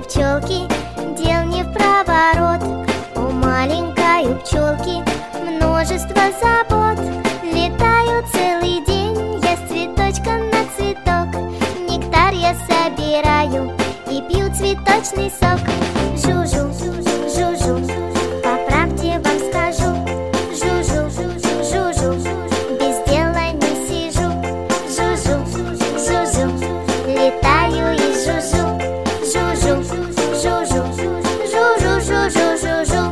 пчелки, дел не в проворот. У маленькой пчелки множество забот. Летаю целый день я с цветочка на цветок. Нектар я собираю и пью цветочный сок. Жу-жу, жу-жу, по правде вам скажу. Жу-жу, жу-жу, без дела не сижу. Жу-жу, жу-жу, летаю и жужу. Жу-жу, жу-жу, жу-жу, жу-жу, жу-жу.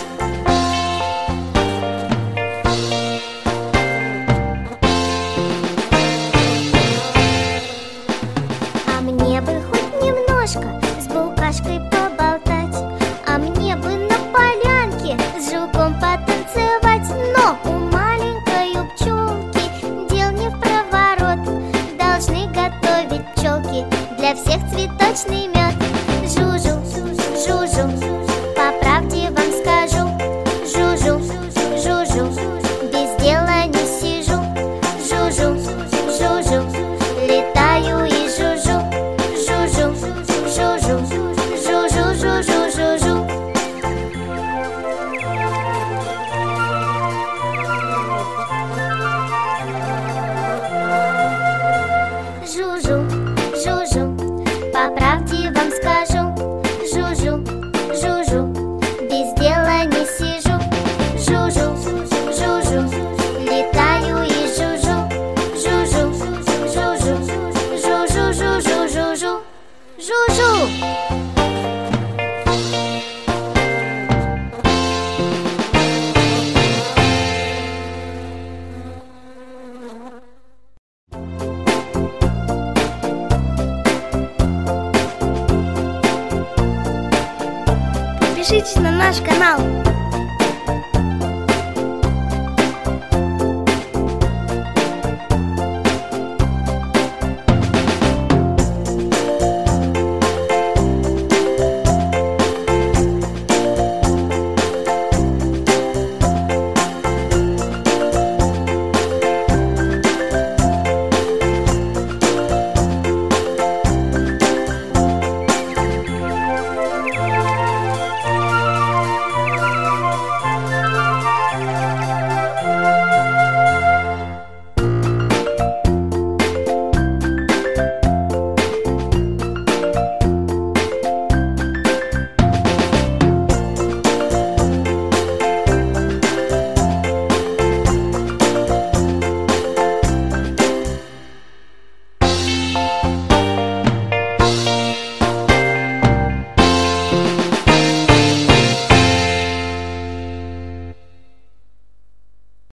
А мне бы хоть немножко с букашкой поболтать, а мне бы на полянке с жуком потанцевать. Но у маленькой пчелки дел не в проворот. Должны готовить пчелки для всех цветочный мед. Жужу, жужу, по правде вам скажу. Жужу, жужу, без дела не сижу. Жужу, жужу, летаю и жужу. Жужу, жужу, жужу, жужу, жужу. Жужу, жужу, по правде вам скажу. Жужу, жужу, без дела не сижу. Жужу, жужу, летаю и жужу. Жужу, жужу, жужу, жужу, жужу, жужу. Подпишитесь на наш канал.